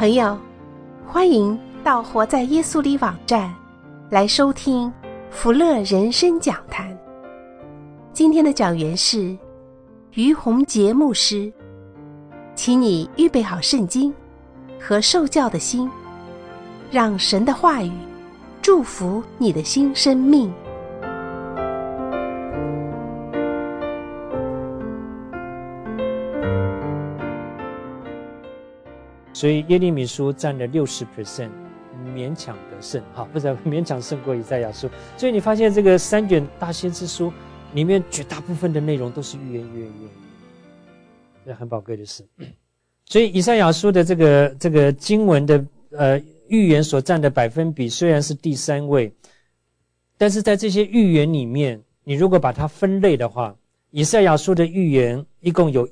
朋友，欢迎到活在耶稣里网站来收听福乐人生讲坛。今天的讲员是于洪杰牧师，请你预备好圣经和受教的心，让神的话语祝福你的新生命。 所以耶利米书占了 60%， 勉强得胜，不是勉强胜过以赛亚书。所以你发现这个3卷大先知书里面绝大部分的内容都是预言，这很宝贵的事。所以以赛亚书的这个经文的预言所占的百分比虽然是第3位，但是在这些预言里面，你如果把它分类的话，以赛亚书的预言一共有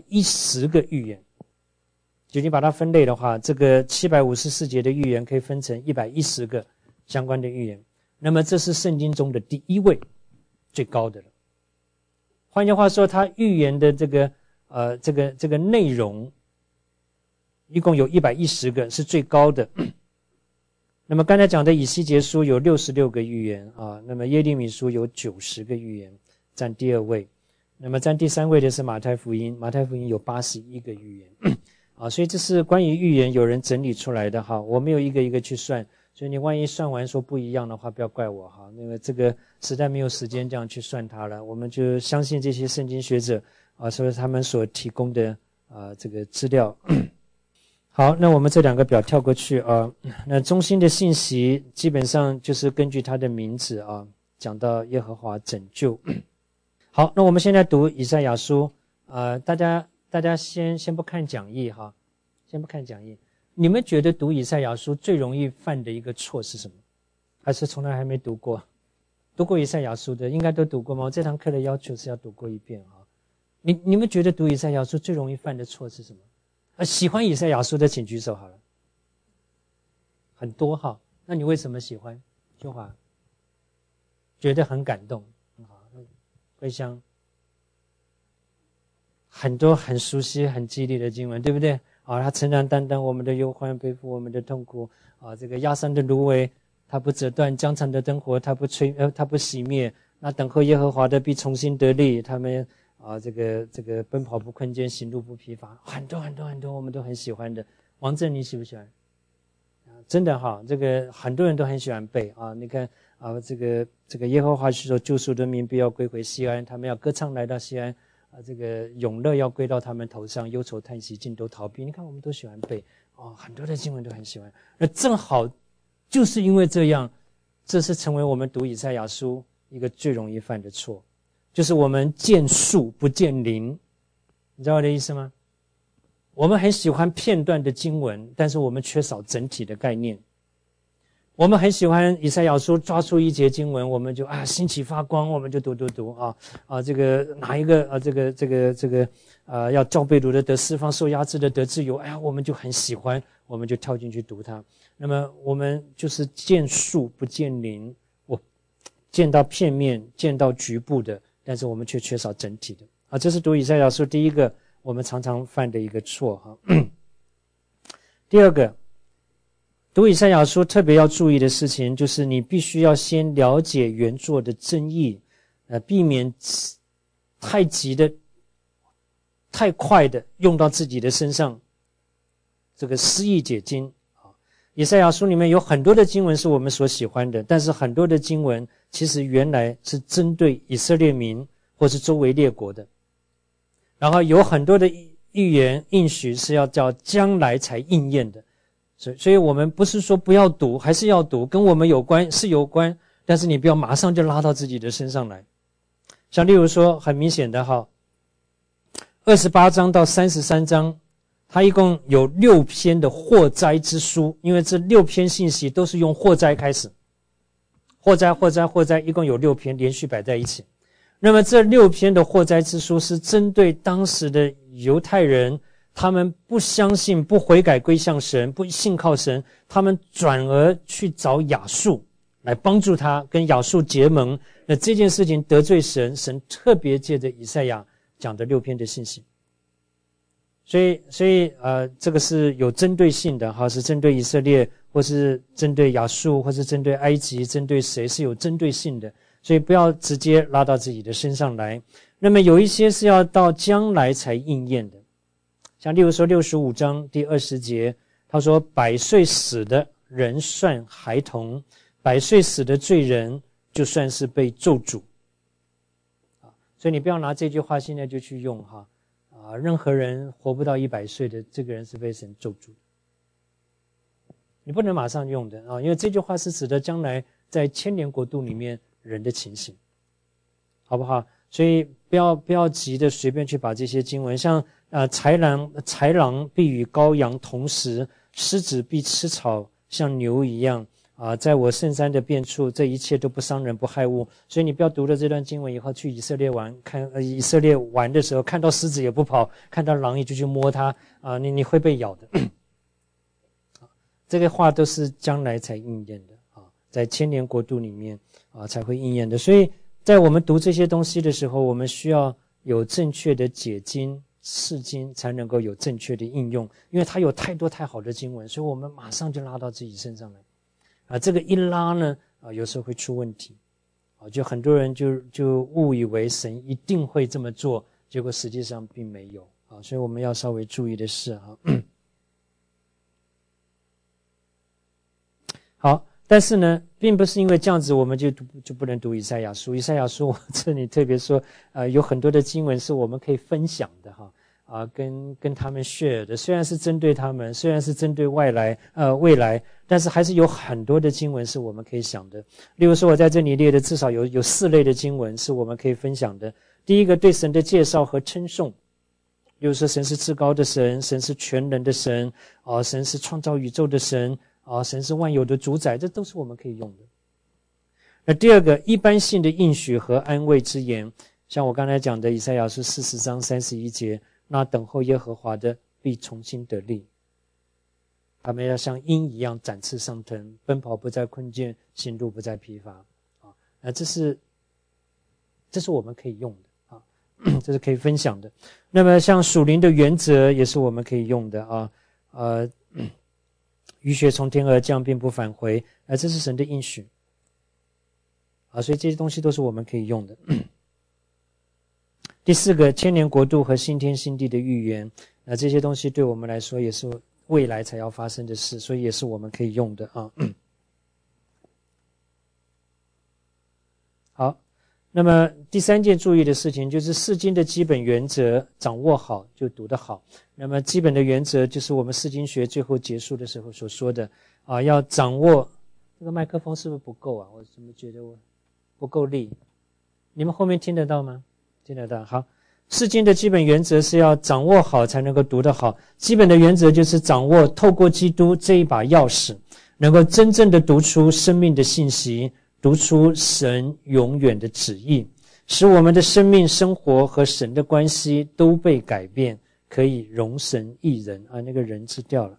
110个预言。就你把它分类的话，这个754节的预言可以分成110个相关的预言。那么这是圣经中的第1位，最高的了。换句话说，它预言的这个内容一共有110个，是最高的。那么刚才讲的以西结书有66个预言啊，那么耶利米书有90个预言，占第2位。那么占第3位的是马太福音，马太福音有81个预言。所以这是关于预言有人整理出来的哈，我没有一个一个去算，所以你万一算完说不一样的话，不要怪我哈，那个这个实在没有时间这样去算它了，我们就相信这些圣经学者所以他们所提供的这个资料。好，那我们这2个表跳过去那中心的信息基本上就是根据它的名字讲到耶和华拯救。好，那我们现在读以赛亚书大家先不看讲义哈，先不看讲义。你们觉得读以赛亚书最容易犯的一个错是什么？还是从来还没读过？读过以赛亚书的应该都读过吗？我这堂课的要求是要读过一遍哈。你们觉得读以赛亚书最容易犯的错是什么？喜欢以赛亚书的请举手好了。很多哈，那你为什么喜欢？秋华觉得很感动，好，桂香。很多很熟悉很激励的经文，对不对他承然担当我们的忧患，背负我们的痛苦这个压伤的芦苇它不折断，江残的灯火它不熄灭，那等候耶和华的必重新得力，他们这个奔跑不困倦，行路不疲乏，很多很多很多我们都很喜欢的。王正你喜不喜欢？真的这个很多人都很喜欢背你看这个耶和华是说救赎的民必要归回锡安，他们要歌唱来到锡安这个永乐要归到他们头上，忧愁叹息尽都逃避。你看我们都喜欢背很多的经文都很喜欢。那正好就是因为这样，这是成为我们读以赛亚书一个最容易犯的错，就是我们见树不见林。你知道我的意思吗？我们很喜欢片段的经文，但是我们缺少整体的概念。我们很喜欢以赛亚书，抓住一节经文，我们就兴起发光，我们就读这个哪一个这个要叫被掳的得释放，受压制的得自由，我们就很喜欢，我们就跳进去读它。那么我们就是见树不见林，我见到片面，见到局部的，但是我们却缺少整体的这是读以赛亚书第一个我们常常犯的一个错第二个，读以赛亚书特别要注意的事情，就是你必须要先了解原作的真意，避免太急的、太快的用到自己的身上，这个诗意解经以赛亚书里面有很多的经文是我们所喜欢的，但是很多的经文其实原来是针对以色列民或是周围列国的，然后有很多的预言应许是要叫将来才应验的。所以我们不是说不要读，还是要读，跟我们有关是有关，但是你不要马上就拉到自己的身上来。像例如说很明显的28章到33章，它一共有6篇的祸灾之书，因为这6篇信息都是用祸灾开始，祸灾一共有6篇连续摆在一起。那么这6篇的祸灾之书是针对当时的犹太人，他们不相信，不悔改归向神，不信靠神，他们转而去找亚述来帮助他，跟亚述结盟。那这件事情得罪神，神特别借着以赛亚讲的6篇的信息。 所以这个是有针对性的哈，是针对以色列，或是针对亚述，或是针对埃及，针对谁是有针对性的，所以不要直接拉到自己的身上来。那么有一些是要到将来才应验的，像例如说65章第20节，他说100岁死的人算孩童，100岁死的罪人就算是被咒诅。所以你不要拿这句话现在就去用哈。任何人活不到100岁的，这个人是被神咒诅的。你不能马上用的因为这句话是指的将来在千年国度里面人的情形，好不好？所以不要急的随便去把这些经文，像豺狼必与羔羊同食，狮子必吃草，像牛一样。在我圣山的遍处，这一切都不伤人不害物。所以你不要读了这段经文以后去以色列玩，以色列玩的时候看到狮子也不跑，看到狼也就去摸它你会被咬的。这个话都是将来才应验的在千年国度里面才会应验的。所以在我们读这些东西的时候，我们需要有正确的解经释经，才能够有正确的应用，因为它有太多太好的经文，所以我们马上就拉到自己身上来。这个一拉呢有时候会出问题就很多人就误以为神一定会这么做，结果实际上并没有所以我们要稍微注意的是好，但是呢并不是因为这样子我们就不能读以赛亚书。以赛亚书我这里特别说有很多的经文是我们可以分享的跟他们 share 的，虽然是针对他们，虽然是针对未来，但是还是有很多的经文是我们可以想的。例如说我在这里列的至少有4类的经文是我们可以分享的。第一个，对神的介绍和称颂，例如说神是至高的神，神是全能的神神是创造宇宙的神神是万有的主宰，这都是我们可以用的。那第二个，一般性的应许和安慰之言，像我刚才讲的以赛亚书40章31节，那等候耶和华的必重新得力，他们要像鹰一样展翅上腾，奔跑不再困倦，行路不再疲乏这是我们可以用的这是可以分享的。那么像属灵的原则也是我们可以用的雨雪从天而降并不返回这是神的应许所以这些东西都是我们可以用的。第4个，千年国度和新天新地的预言这些东西对我们来说也是未来才要发生的事，所以也是我们可以用的好，那么第3件注意的事情就是释经的基本原则掌握好就读得好。那么基本的原则就是我们释经学最后结束的时候所说的要掌握。这个麦克风是不是不够我怎么觉得我不够力？你们后面听得到吗？听得到。好，释经的基本原则是要掌握好才能够读得好。基本的原则就是掌握透过基督这一把钥匙，能够真正的读出生命的信息，读出神永远的旨意，使我们的生命生活和神的关系都被改变，可以容神益人那个人字掉了。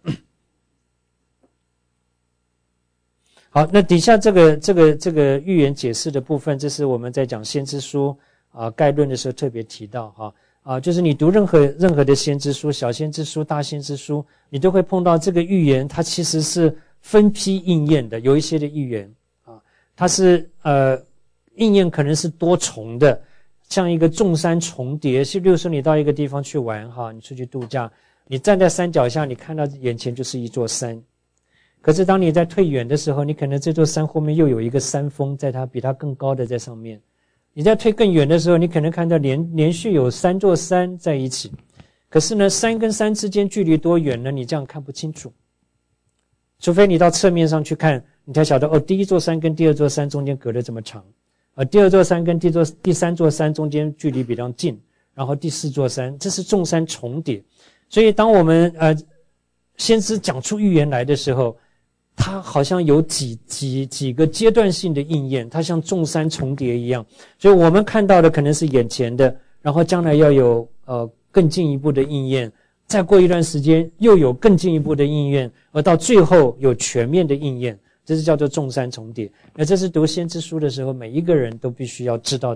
好，那底下这个预言解释的部分，这是我们在讲先知书概论的时候特别提到就是你读任何的先知书，小先知书、大先知书，你都会碰到这个预言，它其实是分批应验的。有一些的预言它是应验可能是多重的，像一个众山重叠。例如说你到一个地方去玩你出去度假，你站在山脚下，你看到眼前就是一座山，可是当你在退远的时候，你可能这座山后面又有一个山峰，在它比它更高的在上面。你在退更远的时候，你可能看到连续有3座山在一起，可是呢山跟山之间距离多远呢？你这样看不清楚，除非你到侧面上去看，你才晓得第一座山跟第2座山中间隔得这么长第2座山跟第3座山中间距离比较近，然后第4座山，这是众山重叠。所以当我们先知讲出预言来的时候，它好像有几个阶段性的应验，它像众山重叠一样。所以我们看到的可能是眼前的，然后将来要有更进一步的应验，再过一段时间又有更进一步的应验，而到最后有全面的应验，这是叫做众山重叠。那这是读先知书的时候每一个人都必须要知道的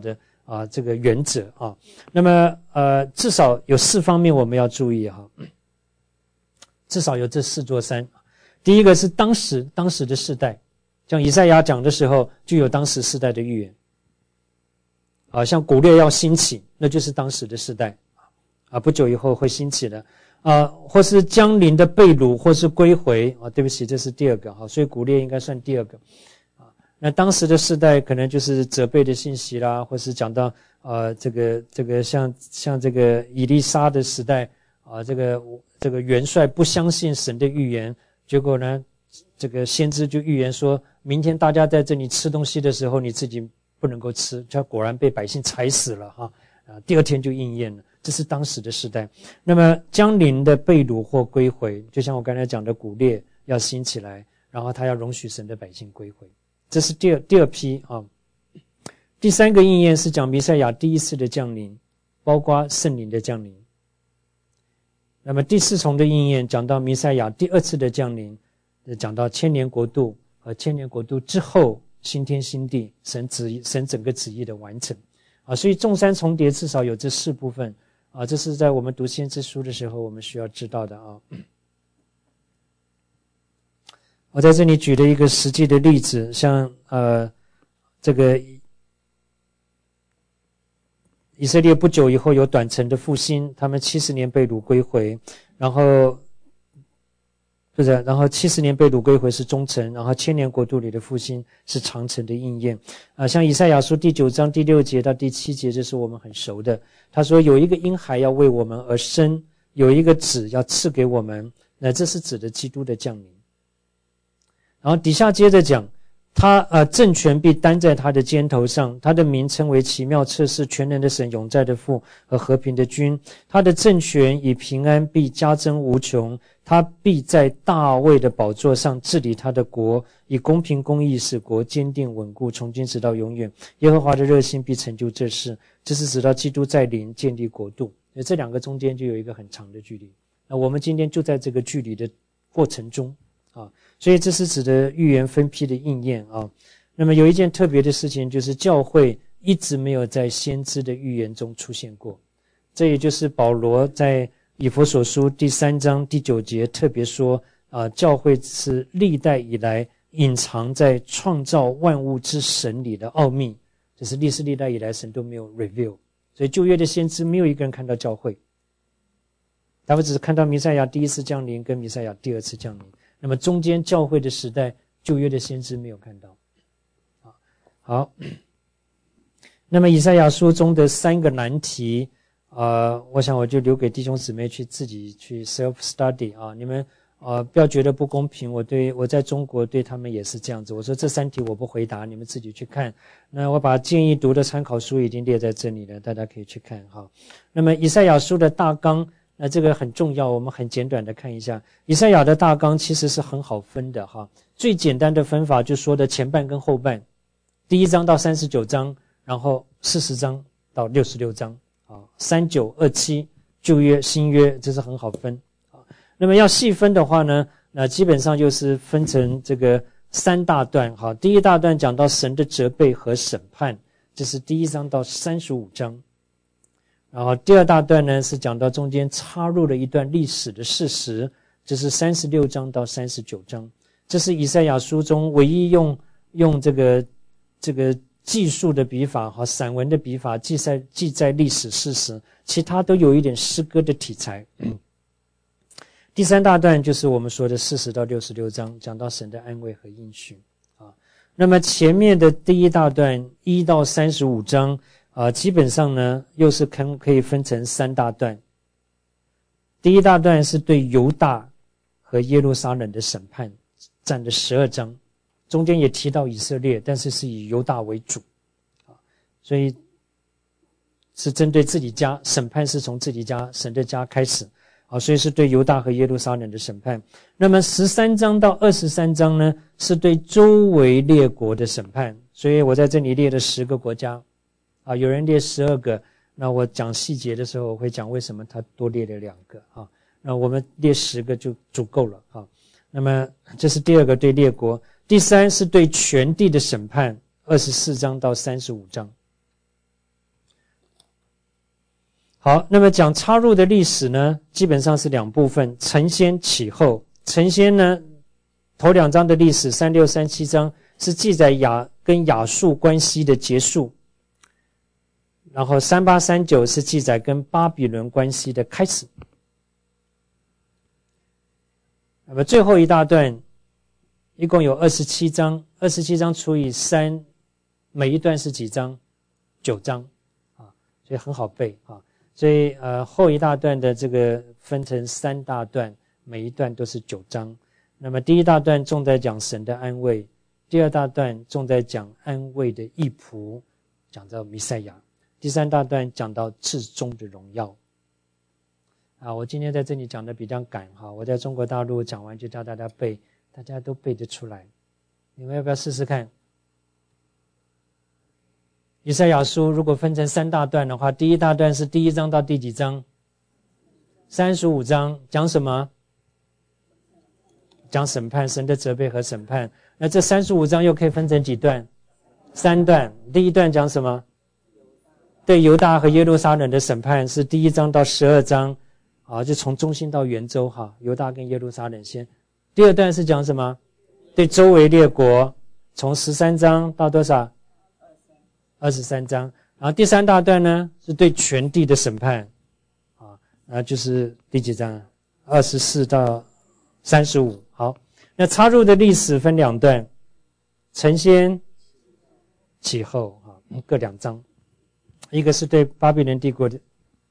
这个原则啊。那么至少有4方面我们要注意哈，至少有这4座山。第一个是当时的世代，像以赛亚讲的时候就有当时世代的预言像古列要兴起，那就是当时的世代不久以后会兴起的或是将临的被掳或是归回对不起，这是第二个所以古列应该算第二个那当时的世代可能就是责备的信息啦，或是讲到这个像这个以利沙的时代这个元帅不相信神的预言，结果呢这个先知就预言说明天大家在这里吃东西的时候你自己不能够吃，他果然被百姓踩死了第二天就应验了，这是当时的时代。那么将临的被掳或归回，就像我刚才讲的古列要兴起来，然后他要容许神的百姓归回，这是第二批第三个应验是讲弥赛亚第一次的降临，包括圣灵的降临。那么第4重的应验讲到弥赛亚第2次的降临，讲到千年国度和千年国度之后新天新地，神整个旨意的完成所以众山重叠至少有这4部分这是在我们读先知书的时候我们需要知道的我在这里举了一个实际的例子，像这个以色列不久以后有短程的复兴，他们70年被掳归回，然后70年被掳归回是中程，然后千年国度里的复兴是长程的应验像以赛亚书第9章第6节到第7节，这是我们很熟的。他说有一个婴孩要为我们而生，有一个子要赐给我们，那这是指的基督的降临。然后底下接着讲他政权必担在他的肩头上，他的名称为奇妙策士，全能的神，永在的父和和平的君。他的政权以平安必加增无穷，他必在大卫的宝座上治理他的国，以公平公义使国坚定稳固，从今直到永远。耶和华的热心必成就这事，这是直到基督再临建立国度。这2个中间就有一个很长的距离，那我们今天就在这个距离的过程中所以这是指的预言分批的应验那么有一件特别的事情，就是教会一直没有在先知的预言中出现过。这也就是保罗在以弗所书第3章第9节特别说教会是历代以来隐藏在创造万物之神里的奥秘，这是历世历代以来神都没有 reveal。 所以旧约的先知没有一个人看到教会，他们只是看到弥赛亚第1次降临跟弥赛亚第2次降临，那么中间教会的时代旧约的先知没有看到好，那么以赛亚书中的3个难题我想我就留给弟兄姊妹自己去 self study 你们不要觉得不公平，我在中国对他们也是这样子，我说这3题我不回答，你们自己去看。那我把建议读的参考书已经列在这里了，大家可以去看那么以赛亚书的大纲，那这个很重要，我们很简短的看一下。以赛亚的大纲其实是很好分的最简单的分法就说的前半跟后半，第1章到39章，然后40章到66章3927旧约新约，这是很好分那么要细分的话呢，那基本上就是分成这个3大段第1大段讲到神的责备和审判，这是第1章到35章。然后第2大段呢是讲到中间插入了一段历史的事实，这是36章到39章。这是以赛亚书中唯一用这个记述的笔法散文的笔法记载历史事实，其他都有一点诗歌的题材第3大段就是我们说的40到66章，讲到神的安慰和应许那么前面的第1大段1到35章基本上呢又是可以分成3大段。第1大段是对犹大和耶路撒冷的审判，占了12章，中间也提到以色列，但是是以犹大为主所以是针对自己家，审判是从自己家神的家开始所以是对犹大和耶路撒冷的审判。那么13章到23章呢是对周围列国的审判，所以我在这里列了10个国家有人列12个，那我讲细节的时候我会讲为什么他多列了2个那我们列10个就足够了那么这是第2个对列国。第3是对全地的审判，24章到35章。 好，那么讲插入的历史呢，基本上是两部分，承先启后。承先呢，头2章的历史36、37章是记载跟亚述关系的结束，然后38、39是记载跟巴比伦关系的开始。那么最后一大段一共有27章，27章除以3，每一段是几章？9章啊，所以很好背啊。所以后一大段的这个分成3大段，每一段都是9章。那么第一大段重在讲神的安慰，第二大段重在讲安慰的义仆，讲到弥赛亚，第三大段讲到至终的荣耀。我今天在这里讲的比较赶哈，我在中国大陆讲完就教大家背，大家都背得出来。你们要不要试试看？以赛亚书如果分成3大段的话，第一大段是第1章到第几章？35章，讲什么？讲审判，神的责备和审判。那这35章又可以分成几段？3段。第一段讲什么？对犹大和耶路撒冷的审判，是第1章到12章就从中心到圆周犹大跟耶路撒冷先。第二段是讲什么？对周围列国，从13章到多少？23章。然后第3大段呢，是对全地的审判就是第几章？24到35。好，那插入的历史分2段，承先启后各2章，一个是对巴比伦帝国的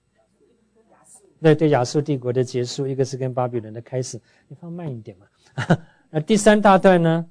对亚述帝国的结束，一个是跟巴比伦的开始。你放慢一点嘛。那第3大段呢，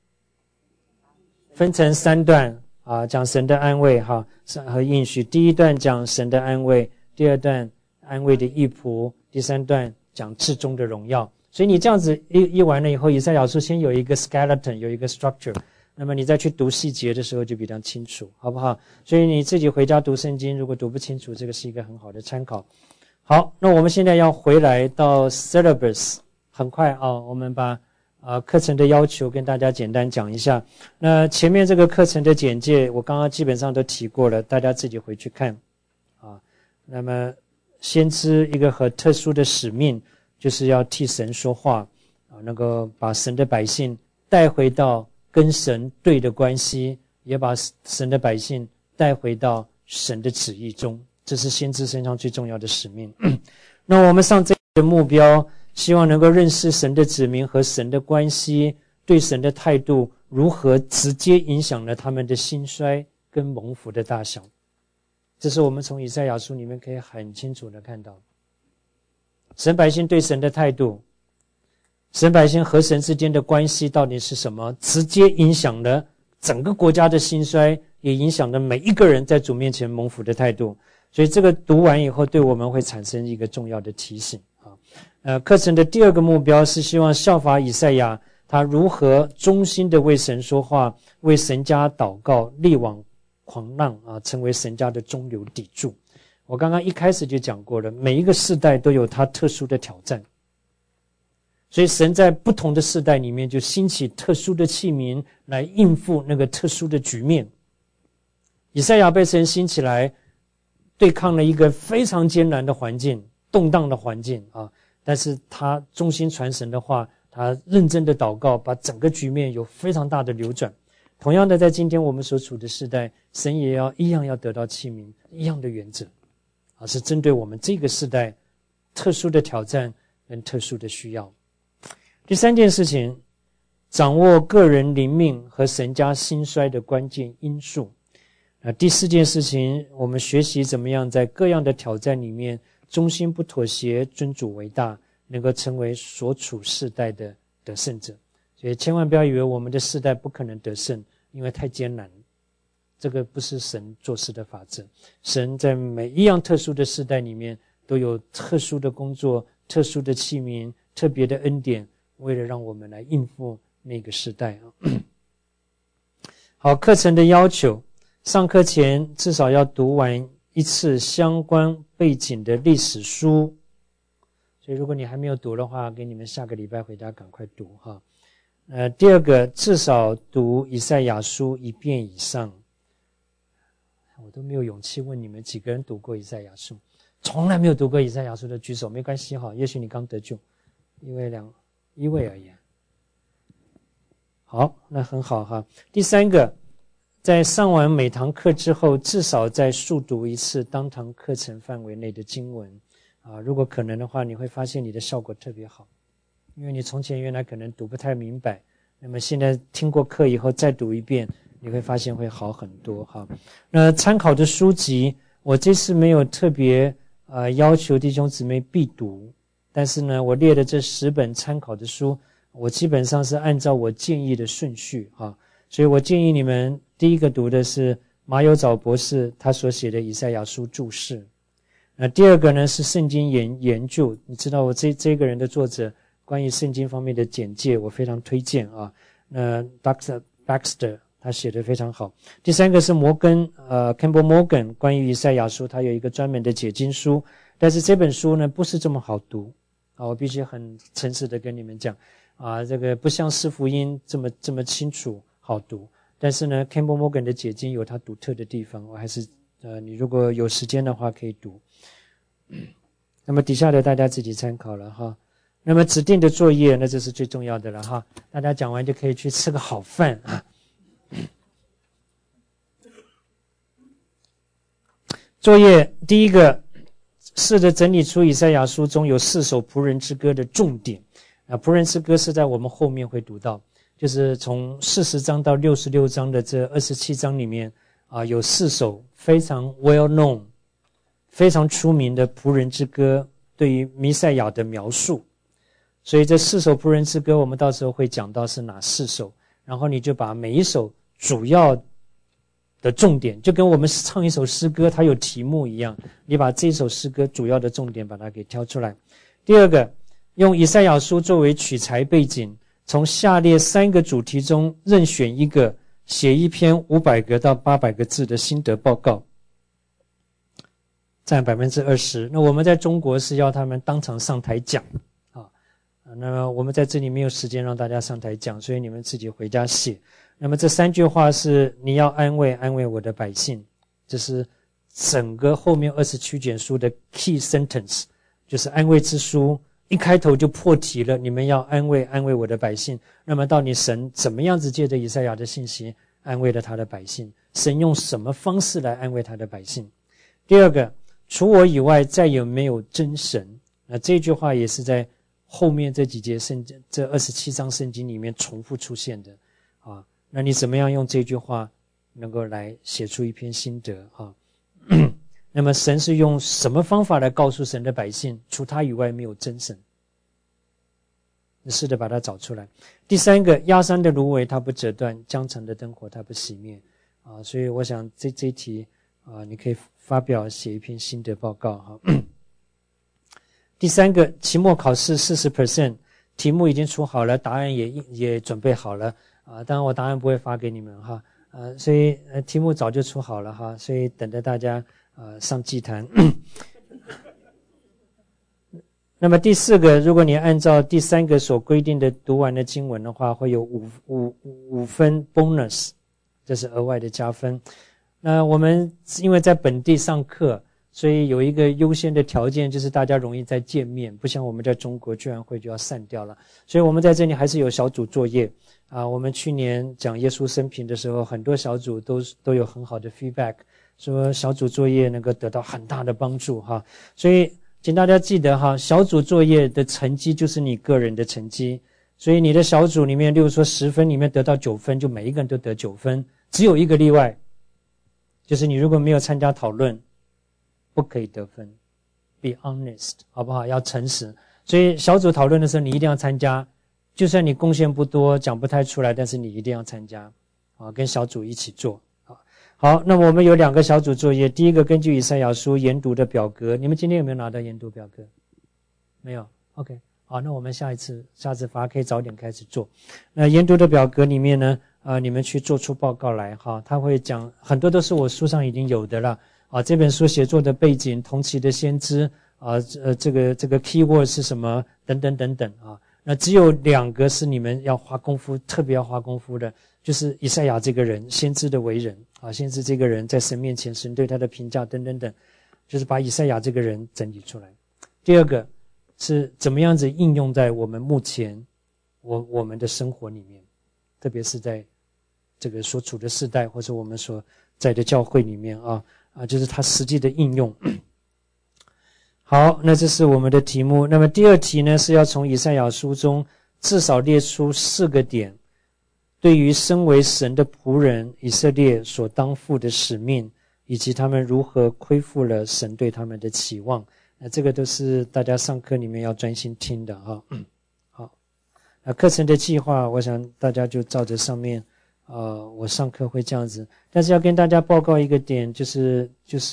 分成3段讲神的安慰和应许。第一段讲神的安慰，第二段安慰的义仆，第3段讲至终的荣耀。所以你这样子一完了以后，以赛亚书先有一个 skeleton， 有一个 structure， 那么你再去读细节的时候就比较清楚，好不好？所以你自己回家读圣经，如果读不清楚，这个是一个很好的参考。好，那我们现在要回来到 syllabus， 很快我们把课程的要求跟大家简单讲一下。那前面这个课程的简介我刚刚基本上都提过了，大家自己回去看那么先知一个很特殊的使命，就是要替神说话能够把神的百姓带回到跟神对的关系，也把神的百姓带回到神的旨意中，这是先知身上最重要的使命。那我们上这个目标，希望能够认识神的子民和神的关系，对神的态度如何直接影响了他们的兴衰跟蒙福的大小。这是我们从以赛亚书里面可以很清楚的看到，神百姓对神的态度，神百姓和神之间的关系到底是什么，直接影响了整个国家的兴衰，也影响了每一个人在主面前蒙福的态度。所以这个读完以后，对我们会产生一个重要的提醒课程的第2个目标是希望效法以赛亚，他如何忠心的为神说话，为神家祷告，力挽狂浪成为神家的中流砥柱。我刚刚一开始就讲过了，每一个世代都有它特殊的挑战，所以神在不同的世代里面就兴起特殊的器皿来应付那个特殊的局面。以赛亚被神兴起来对抗了一个非常艰难的环境，动荡的环境但是他忠心传神的话，他认真的祷告，把整个局面有非常大的流转。同样的，在今天我们所处的世代，神也一样要得到器皿，一样的原则是针对我们这个世代特殊的挑战跟特殊的需要。第3件事情，掌握个人灵命和神家兴衰的关键因素。第4件事情，我们学习怎么样在各样的挑战里面忠心不妥协，尊主为大，能够成为所处世代的得胜者。所以千万不要以为我们的世代不可能得胜，因为太艰难了，这个不是神做事的法则。神在每一样特殊的世代里面都有特殊的工作，特殊的器皿，特别的恩典，为了让我们来应付那个时代好，课程的要求，上课前至少要读完一次相关背景的历史书，所以如果你还没有读的话，给你们下个礼拜回家赶快读第2个，至少读以赛亚书1遍以上。我都没有勇气问你们几个人读过以赛亚书， 从来没有读过以赛亚书的举手，没关系哈，也许你刚得救，一位而已。好，那很好哈。第三个，在上完每堂课之后，至少再速读一次当堂课程范围内的经文啊，如果可能的话，你会发现你的效果特别好，因为你从前原来可能读不太明白，那么现在听过课以后再读一遍，你会发现会好很多哈。那参考的书籍，我这次没有特别要求弟兄姊妹必读，但是呢，我列的这10本参考的书，我基本上是按照我建议的顺序啊，所以我建议你们第一个读的是马有藻博士他所写的以赛亚书注释。那第二个呢是圣经研究，你知道我这个人的作者关于圣经方面的简介，我非常推荐啊。那 Dr. Baxter 他写的非常好。第三个是Campbell Morgan 关于以赛亚书，他有一个专门的解经书，但是这本书呢不是这么好读啊，我必须很诚实的跟你们讲啊，这个不像四福音这么清楚好读，但是呢 Campbell Morgan 的解经有它独特的地方，我还是你如果有时间的话可以读。那么底下的大家自己参考了哈。那么指定的作业，那这是最重要的了哈，大家讲完就可以去吃个好饭啊。作业第一个，试着整理出以赛亚书中有4首仆人之歌的重点啊，仆人之歌是在我们后面会读到，就是从40章到66章的这27章里面啊，有4首非常 well known 非常出名的仆人之歌对于弥赛亚的描述，所以这4首仆人之歌我们到时候会讲到是哪4首，然后你就把每一首主要的重点，就跟我们唱一首诗歌它有题目一样，你把这首诗歌主要的重点把它给挑出来。第二个，用以赛亚书作为取材背景，从下列3个主题中任选一个，写一篇500个到800个字的心得报告，占 20%。 那我们在中国是要他们当场上台讲啊，那么我们在这里没有时间让大家上台讲，所以你们自己回家写。那么这3句话是你要安慰我的百姓，这是整个后面27卷书的 key sentence， 就是安慰之书，一开头就破题了，你们要安慰我的百姓。那么到底神怎么样子借着以赛亚的信息安慰了他的百姓，神用什么方式来安慰他的百姓。第二个，除我以外再也没有真神，那这句话也是在后面这几节圣经，这27章圣经里面重复出现的啊。那你怎么样用这句话能够来写出一篇心得啊？那么神是用什么方法来告诉神的百姓，除他以外没有真神？你试着把它找出来。第三个，压山的芦苇它不折断，江城的灯火它不熄灭啊。所以我想这一题啊，你可以发表写一篇心得报告哈。第三个，期末考试 40%， 题目已经出好了，答案也准备好了啊。当然我答案不会发给你们哈，所以题目早就出好了哈，所以等着大家上祭坛。那么第4个，如果你按照第3个所规定的读完的经文的话，会有5分 bonus， 这是额外的加分。那我们因为在本地上课，所以有一个优先的条件，就是大家容易再见面，不像我们在中国聚完会就要散掉了，所以我们在这里还是有小组作业啊。我们去年讲耶稣生平的时候，很多小组都有很好的 feedback， 说小组作业能够得到很大的帮助哈。所以请大家记得哈，小组作业的成绩就是你个人的成绩，所以你的小组里面，例如说10分里面得到9分，就每一个人都得9分，只有一个例外，就是你如果没有参加讨论，不可以得分。 Be honest， 好不好？要诚实。所以小组讨论的时候你一定要参加，就算你贡献不多，讲不太出来，但是你一定要参加啊，跟小组一起做。好，那么我们有2个小组作业。第一个，根据以赛亚书研读的表格，你们今天有没有拿到研读表格？没有 OK， 好，那我们下次发可以早点开始做。那研读的表格里面呢你们去做出报告来哈，他会讲很多都是我书上已经有的了啊，这本书写作的背景，同期的先知啊，这个 keyword 是什么等等等等啊。那只有2个是你们要花功夫，特别要花功夫的，就是以赛亚这个人，先知的为人啊，先知这个人在神面前，神对他的评价等等等， 就是把以赛亚这个人整理出来。第二个是怎么样子应用在我们目前我们的生活里面，特别是在这个所处的世代，或者我们所在的教会里面就是它实际的应用。好，那这是我们的题目。那么第二题呢，是要从以赛亚书中至少列出4个点，对于身为神的仆人以色列所当负的使命，以及他们如何恢复了神对他们的期望。那这个都是大家上课里面要专心听的好，那课程的计划，我想大家就照着上面我上课会这样子，但是要跟大家报告一个点，就是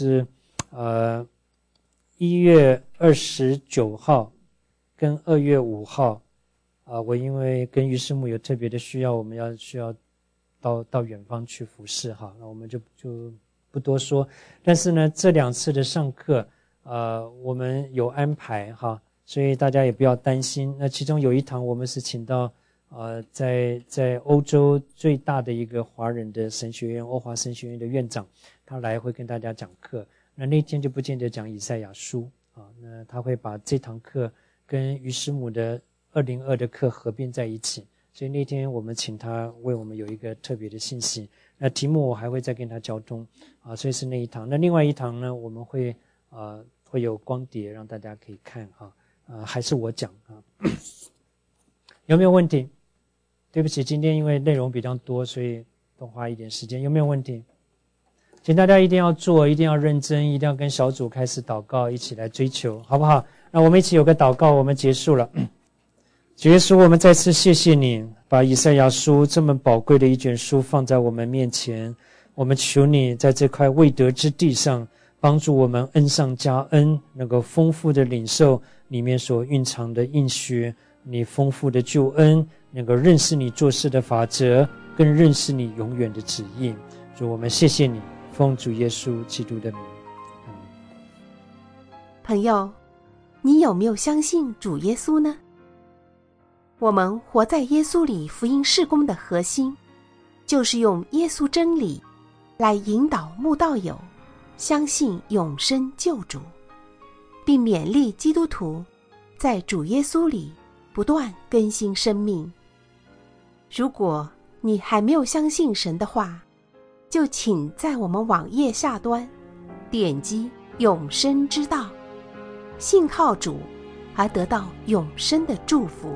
1月29号跟2月5号我因为跟于师母有特别的需要，我们需要到远方去服侍哈，那我们就不多说。但是呢，这2次的上课我们有安排哈，所以大家也不要担心。那其中有一堂我们是请到在欧洲最大的一个华人的神学院欧华神学院的院长，他来会跟大家讲课。那天就不见得讲以赛亚书那他会把这堂课跟于师母的202的课合并在一起，所以那天我们请他为我们有一个特别的信息。那题目我还会再跟他交通所以是那一堂。那另外一堂呢，我们会有光碟让大家可以看还是我讲有没有问题？对不起，今天因为内容比较多，所以多花一点时间。有没有问题？请大家一定要做，一定要认真，一定要跟小组开始祷告，一起来追求，好不好？那我们一起有个祷告，我们结束了。主耶稣，我们再次谢谢你，把以赛亚书这么宝贵的一卷书放在我们面前。我们求你在这块未得之地上，帮助我们恩上加恩，能够丰富的领受里面所蕴藏的应许，你丰富的救恩，能够认识你做事的法则，更认识你永远的旨意。主，我们谢谢你，奉主耶稣基督的名。 朋友，你有没有相信主耶稣呢？我们活在耶稣里福音事工的核心，就是用耶稣真理来引导慕道友相信永生救主，并勉励基督徒在主耶稣里不断更新生命。如果你还没有相信神的话，就请在我们网页下端点击永生之道，信靠主而得到永生的祝福。